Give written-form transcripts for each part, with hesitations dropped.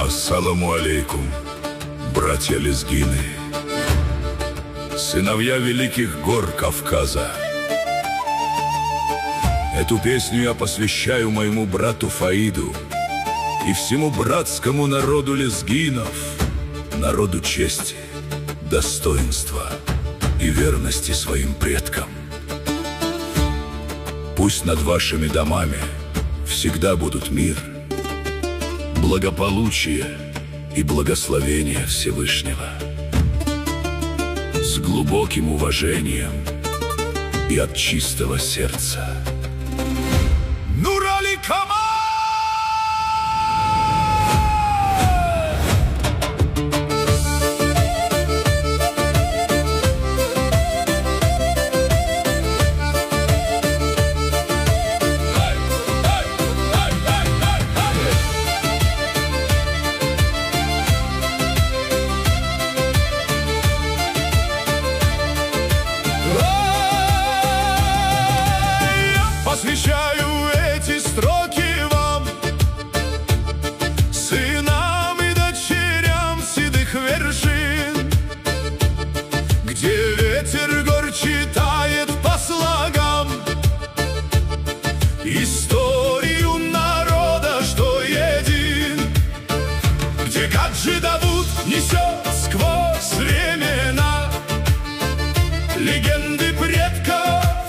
Ассаламу алейкум, братья лезгины, сыновья великих гор Кавказа. Эту песню я посвящаю моему брату Фаиду и всему братскому народу лезгинов, народу чести, достоинства и верности своим предкам. Пусть над вашими домами всегда будут мир, благополучие и благословение Всевышнего. С глубоким уважением и от чистого сердца. Нурали Камал! Посвящаю эти строки вам, сынам и дочерям седых вершин, где ветер гор читает по слогам историю народа, что един, где Гаджи Давуд несет сквозь времена легенды предков,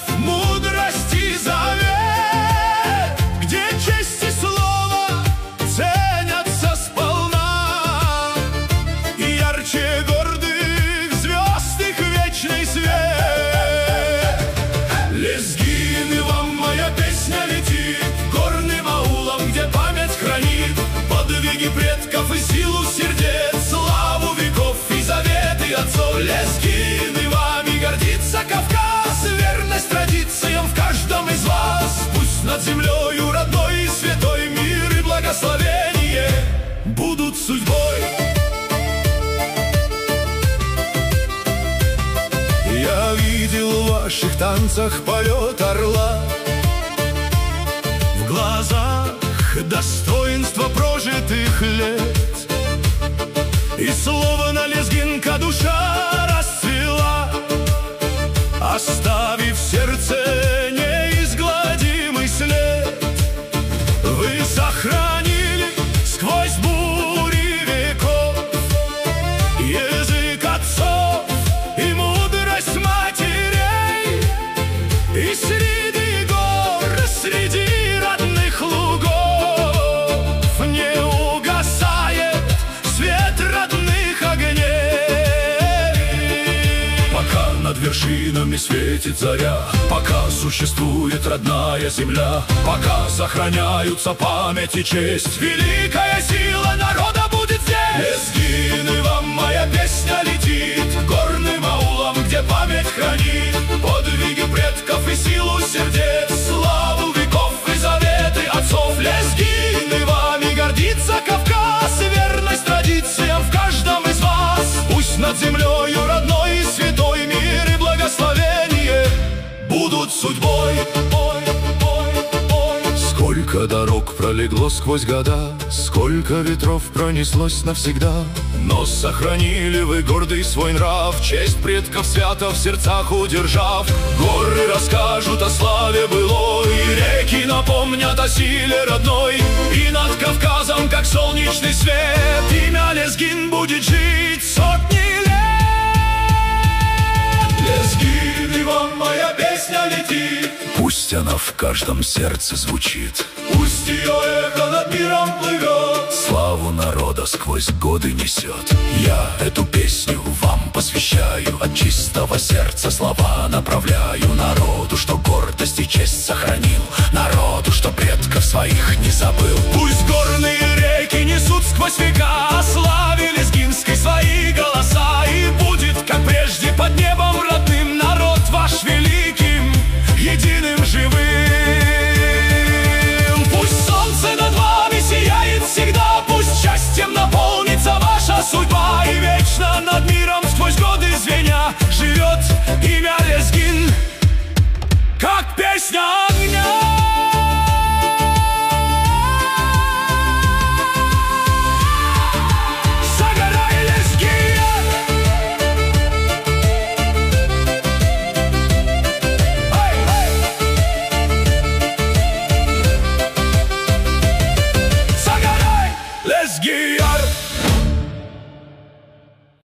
лезгины, вам моя песня летит горным аулом, где память хранит подвиги предков и силу сердец, славу веков и заветы отцов. Лезгины, вами гордится Кавказ, верность традициям в каждом из вас. Пусть над землею родной и святой мир и благословение будут судьбой. Я видел в ваших танцах полет орла, в глазах достоинство прожитых лет, и словно лезгинка душа расцвела, оставив в сердце неизгладимый след. Вы сохранили сквозь бури веков язык отцов и мудрость матерей, и среди гор, среди родных лугов не угасает свет родных огней. Пока над вершинами светит заря, пока существует родная земля, пока сохраняются память и честь, великая сила народа будет здесь. Лезгины, вам моя песня летит горным аулом, где память хранит подвиги предков и силу сердец, славу веков и заветы отцов. Лезгины, вами гордится Кавказ, верность традициям в каждом из вас. Пусть над землею родной и святой мир и благословение будут судьбой. Сколько дорог пролегло сквозь года, сколько ветров пронеслось навсегда, но сохранили вы гордый свой нрав, честь предков свято в сердцах удержав. Горы расскажут о славе былой, и реки напомнят о силе родной, и над Кавказом, как солнечный свет, имя лезгин будет жить сотни лет. Лезгины, вам моя песня летит, Пусть она в каждом сердце звучит, пусть ее эхо над миром плывет, славу народа сквозь годы несет. Я эту песню вам посвящаю, от чистого сердца слова направляю народу, что гордость и честь сохранил, народу, что предков своих не забыл. Пусть горные реки несут сквозь века о славе лезгинской свои голоса.